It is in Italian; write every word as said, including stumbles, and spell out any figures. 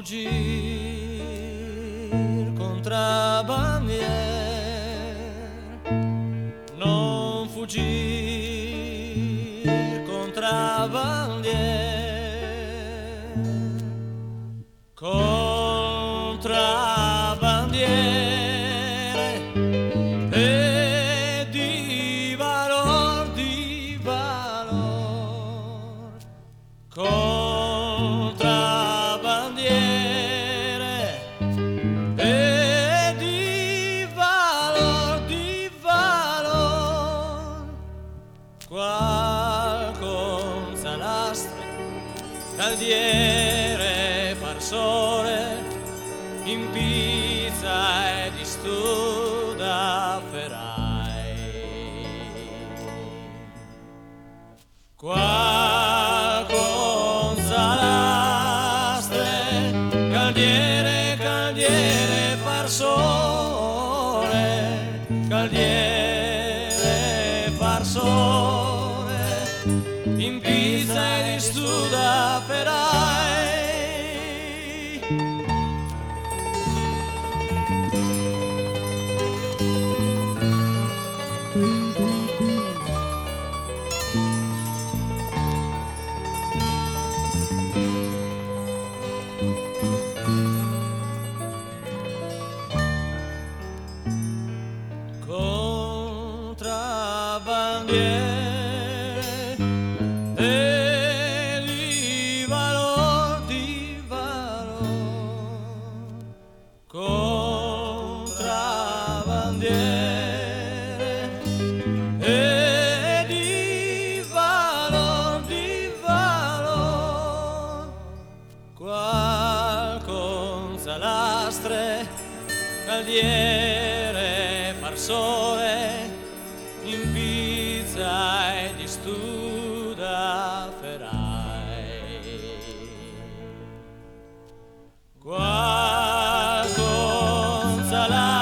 fuggir contrabbandier, non fuggir contrabbandier, contrabbandiere e di valor, di valor, contrabbandiere e di valor, di valor, qual con salastre, caldiere, farsore, in pizza e di studa ferai, qual con salastre, caldiere, caldiere, farsore, caldiere, farsore, in pizza e di studa ferai. Contrabbandiere e di valor, di valor, contrabbandiere e di valor, di valor, qual con salastre, caldiere, farsore, in pizza e di studa ferai, qual con salastre,